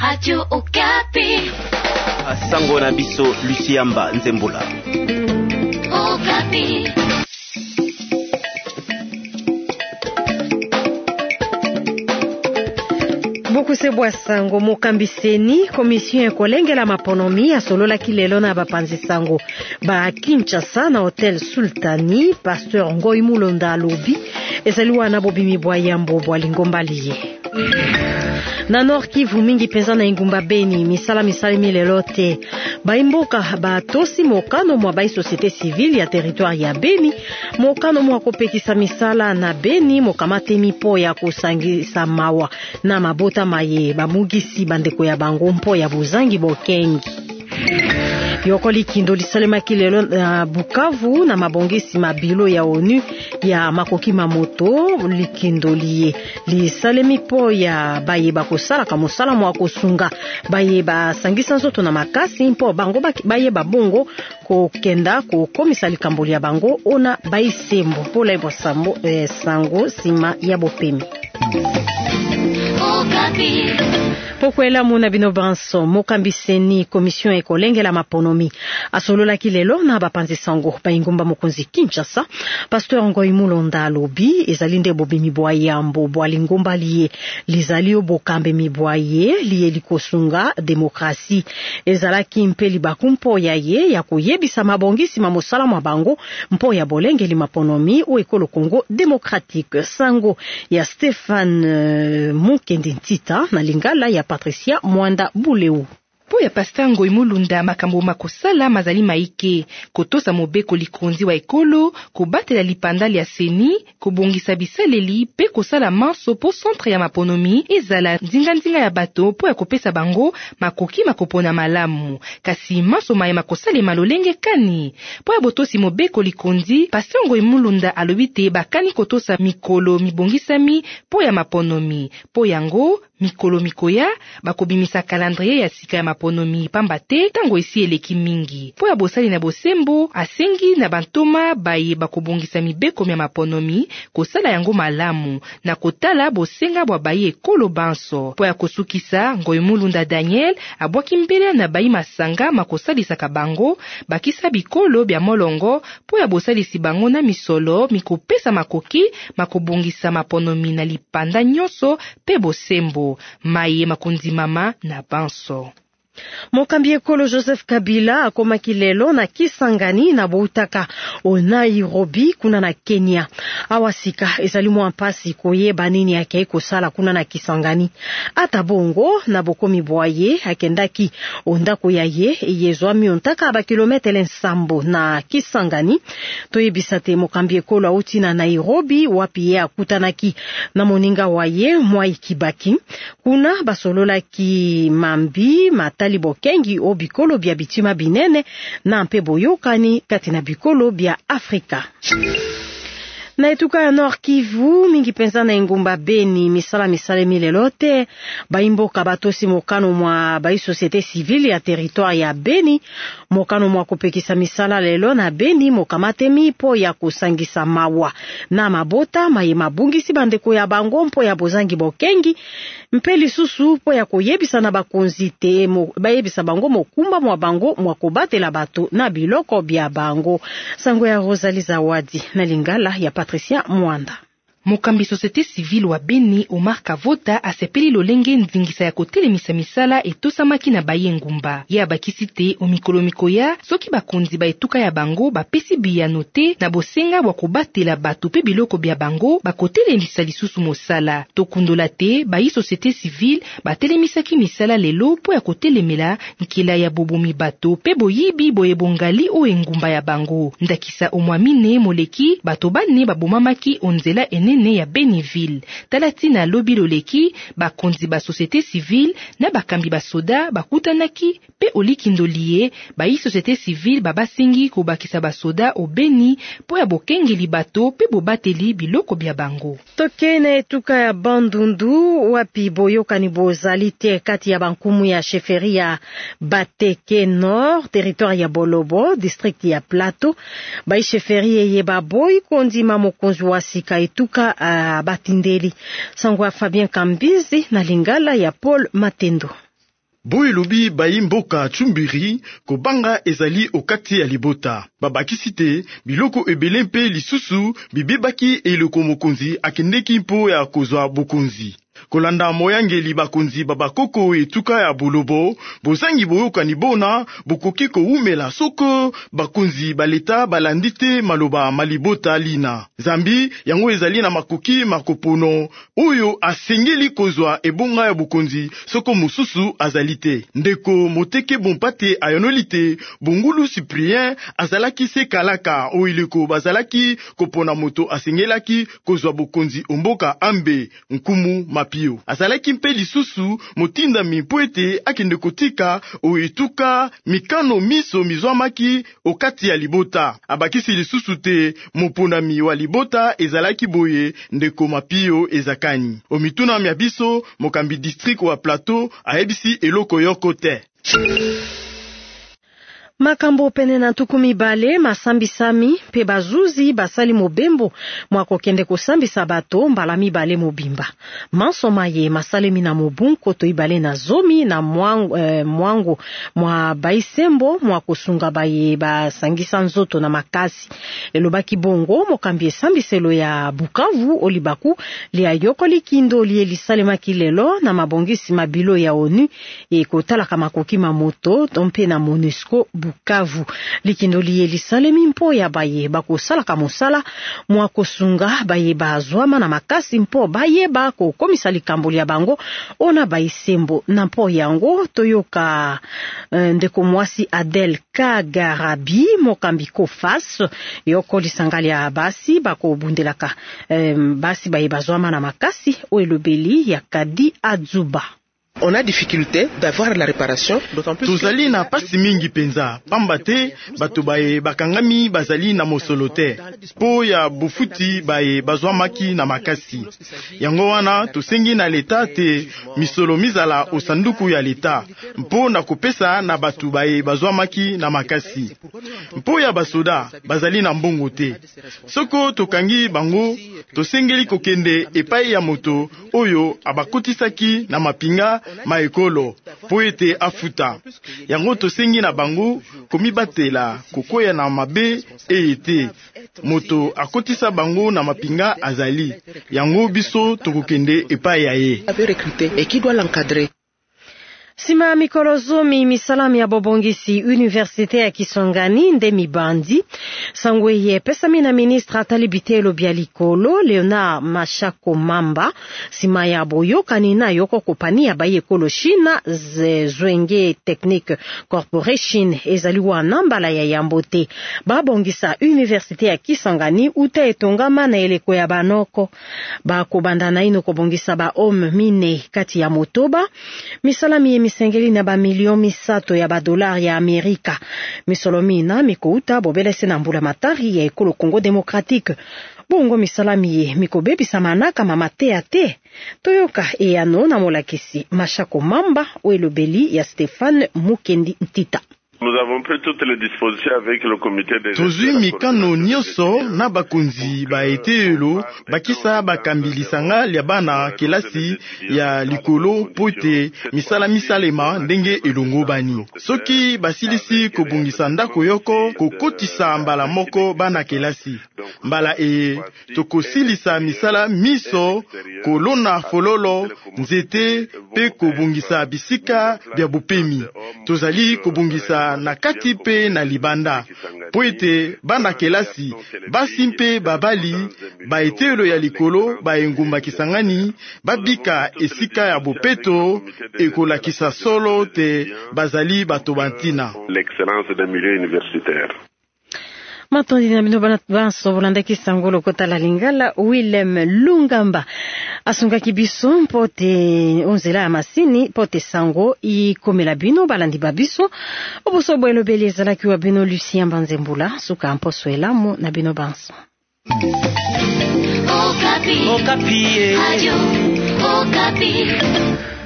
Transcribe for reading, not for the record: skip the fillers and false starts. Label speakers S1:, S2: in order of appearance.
S1: Radio Okapi.
S2: Sango na biso Luciamba Nzembula.
S1: Okapi.
S3: Bukusebwa sango mokambiseni komisiyo ekolengela maponomi asolola kilelo na bapanzi sango ba Kinshasa na Hotel Sultani. Pasteur Ngoi Mulonda alobi ezaliwa na bobimi bwa yambo bwa lingombaliye na Nord Kivu mingi penza na ingumba Beni misala milelo te baimboka batosi mokano mwa bai société civile ya territoire ya Beni mokano mwa kopekisa misala na Beni mokamate mipo ya kusangisa mawa na mabota maye bamugisi bandeko ya bango mpo ya buzangi bokengi yokoli kindo lisalema kilelo na Bukavu na mabongesi mabilo ya ONU ya makoki mamoto likindo liye lisalemi po ya baye bakosala kamosala mwa kosunga baye basangisa nzoto na makasi mpo bango baye babongo kokenda kokomisa likambo ya bango ona baisembo pola ebo sango sima ya bopemi.
S1: Okapi.
S3: Pokwela muna bino banso mokambiseni komission ekolengela maponomi asolola kilelo na bapanzi sango baingumba mokonzi Kinshasa. Pasteur Ngoi Mulonda alobi ezalinde bobimi bwa yambo bwa lingomba liye lizali obokambe mibwaye liye likosunga demokrasi ezalaki mpeli bakumpo ya ye ya koyebisa mabongisi mamosala mwa bango mpo ya bolengeli maponomi o ekolo Congo démocratique. Sango ya Stéphane Mukendi Ntita na lingala ya Patricia Mwanda Buleu.
S4: Po ya Pasteur Ngoi Mulonda makambo makosala mazali maike kotosa mobeko likonzi wa ekolo kobatela lipandali ya seni kobongisa bisaleli pe kosala manso po centre ya maponomi ezala nzinga ya bato po ya kopesa bango makoki makopona malamu kasi manso maye makosale malolenge kani po ya botosi mobeko likonzi. Pasteur Ngoi Mulonda alobi te bakani kotosa mikolo mibongisami po ya maponomi po yango mikolo mikoya bakobimisa calendrier ya sika ya maponomi pamba te tango esi eleki mingi po ya bosali na bosembo asengi na bantoma baye bakobongisa mibeko ya maponomi kosala yango malamu na kotala bosenga bwa baye ekolo banso po ya kosukisa. Ngoi Mulonda Daniel abwaki mbele na bayi masanga makosalisaka bango bakisa bikolo bya molongo po ya bosalisi bango na misolo mikopesa makoki makobongisa maponomi na lipanda nyonso pe bosembo maye makonzi mama na banso.
S3: Mokambi ekolo Joseph Kabila akoma kilelo na Kisangani na Boutaka o Nairobi kuna na Kenya. Awasika ezali mwa mpasi koyeba nini yake kosala kuna na Kisangani. Ata bongo na bokomi bwaye akendaki ondako ya ye yezwa miontaka ba kilometre nsambo na Kisangani. Toyebisate mokambi ekolo auti na Nairobi wapi ye akutanaki na moninga waye Mwai Kibaki. Kuna basolola ki mambi matali bokengi o bikolo bya bitima binene na mpe boyokani kati na bikolo bya Afrika. Na etuka ya Nord Kivu mingi penza na ingumba Beni misala milelo te baimboka batosi mokano mwa bai société civile ya territoire ya Beni mokano mwa kopekisa misala lelo na Beni mokamate mipo ya kusangisa mawa na mabota maye mabungisi bandeko ya bango mpo ya bozangi bokengi mpeli susu po ya koyebisa na bakonzi te bayebisa bango mokumba mwa bango mwa kobatela bato na biloko bya bango. Sango ya Rosalie Zawadi na lingala ya Patricia Mwanda.
S4: Mokambi société civile wa Beni Omar Kavota asepeli lolenge nzingisa ya kotelemisa misala etosamaki na baye ngumba ye abakisi te omikolo mikoya soki bakonzi ba etuka ya bango bapesi biyano te na bosenga bwa kobatela bato pe biloko bya bango bakotelemisa lisusu mosala tokundola te bayi société civile batelemisaki misala lelo po ya kotelemela nkila ya bobomi bato pe boyibi boyebongali o engumba ya bango ndakisa omwamine moleki bato bane babomamaki onzela ene ya Beniville. Talatina lobi loleki bakonzi ba société civile na bakambi ba soda bakutanaki pe olikindolie bayi société civile babasengi kobakisa ba soda o Beni po ya bokengeli bato pe bobateli biloko bya bango.
S3: Tokene etuka ya Bandundu wapi boyokani bozali te kati ya bankumu ya chefferie ya Bateke Nord territoire ya Bolobo district ya Plateau bayi chefferie ye baboy kondima mokonzi wa sika etuka batindeli. Sangwa Fabien Kambizi na lingala ya Paul Matendo.
S5: Boye lobi bayi mboka Chumbiri kobanga ezali okati ya libota. Babakisi te biloko ebele mpe lisusu bibebaki eloko mokonzi akendeki mpo ya kozwa bokonzi. Kolanda moyangeli bakonzi babakoko etuka ya bolobo, bozangi boyokani bona bokoki koumela soko bakonzi baleta balandite maloba malibota lina. Zambi yango ezali na makoki makopono oyo asengeli kozwa ebonga ya bokonzi soko mususu azalite. Ndeko moteke bompate ayonolite Bongulu Cyprien azalaki se kalaka oileko bazalaki kopona moto asengelaki kozwa bokonzi omboka ambe nkumu mapio. Azalaki mpe lisusu motinda mipoete akende kotika oetuka mikano miso mizwamaki okati ya libota. Abakisi lisusu te moponami wa libota ezalaki boye ndeko mapio ezakani. Omituna mya biso mokambi district wa Plateau aebisi eloko yoko te.
S3: Makambo pene na tukumi bale masambisami pe bazuzi basali mobembo mwako kende kosambisa bato mbala mibale mobimba. Mansoma ye masalemi na mobunko to ibale na zomi na mwango mwa baisembo mwako sunga baye basangisa nzoto na makasi. Elobaki bongo mokambi esambiselo ya Bukavu olibaku lia yoko likindo liye lisalema kilelo na mabongisi mabilo ya ONU kotala kama kokima moto tompe na MONUSCO Bukavu. Likindo liye lisalemi mpo ya baye bakosala kamosala mwako sunga baye bazwama na makasi mpo baye bako komisa likambo ya bango ona baisembo na mpo yango toyoka ndeko mwasi Adel Kagarabi mokambi Kofas yoko lisangali ya basi bako bundelaka basi baye bazwama na makasi oelobeli ya Kadi Adzuba.
S6: On a difficulté d'avoir la réparation, d'autant plus
S5: tozali na pasi mingi penza pamba te bato baye bakangami bazali na mosolote po ya bufuti baye bazwamaki na makasi. Yango wana tosengi na leta te misolo mizala osanduku ya leta mpo na kopesa na bato baye bazwamaki na makasi. Mpo ya basoda bazali na mbongo te. Soko tokangi bango tosengeli kokende epai ya moto oyo abakotisaki na mapinga maekolo po ete afuta. Yango tosengi na bango komibatela kokoya na mabe ete moto akotisa bango na mapinga azali. Yango biso tokokende epai ya ye.
S6: Et qui doit l'encadrer.
S3: Sima mikolo zomi misalami ya bobongisi Universite ya Kisangani nde mibandi sangweye pesami na ministre Atali Bitelo Bialikolo Leonard Mashako Mamba sima ya boyokani na yoko kopani ya baye kolo China Zwenge Technique Corporation ezaliwa nambala ya yambote babongisa Universite ya Kisangani uta etongama na eleko ya banoko bakobanda ino kobongisa ba homme mine kati ya motoba misalami misengeli na ba milioni 300 ya ba dolari ya Amerika. Misolomina mikouta bobelese na mbula matari ya ekolo Congo Démocratique. Bongo misalami mikobebisa manaka mamatea te. Toyoka eyano na molakisi Mashako Mamba oelobeli ya Stéphane Mukendi Ntita.
S7: Nous avons pris toutes les dispositions avec le comité des
S5: tozwi mikano nyoso na bakonzi baetelo bakisa bakambilisanga lia bana kelasi ya likolo pote misala misalema ndenge elongo bani. Soki basilisi kobungisa ndako yoko kokotisa mbala moko bana kelasi. Mbala tokosilisa misala miso kolona fololo nzete pe kobungisa bisika bya bopemi. Tozali kobungisa na kati pe na libanda po ete bana kelasi basi mpe babali baetelo ya likolo baengumba Kisangani babika esika ya bopeto ekolakisa solo te bazali bato bantina.
S7: L'excellence des milieux universitaires.
S3: Matondi na bino bana banso bolanda kisangolo kotala lingala Willem Lungamba asunga kibiso pote onzela ya masini pote sango ikomela bino balandi babiso obuso bwelo beleza kiwa bino Lucien Banzembula suka mposo elamu na bino banso.
S1: Okapi.
S2: Okapi.
S1: Radio Okapi.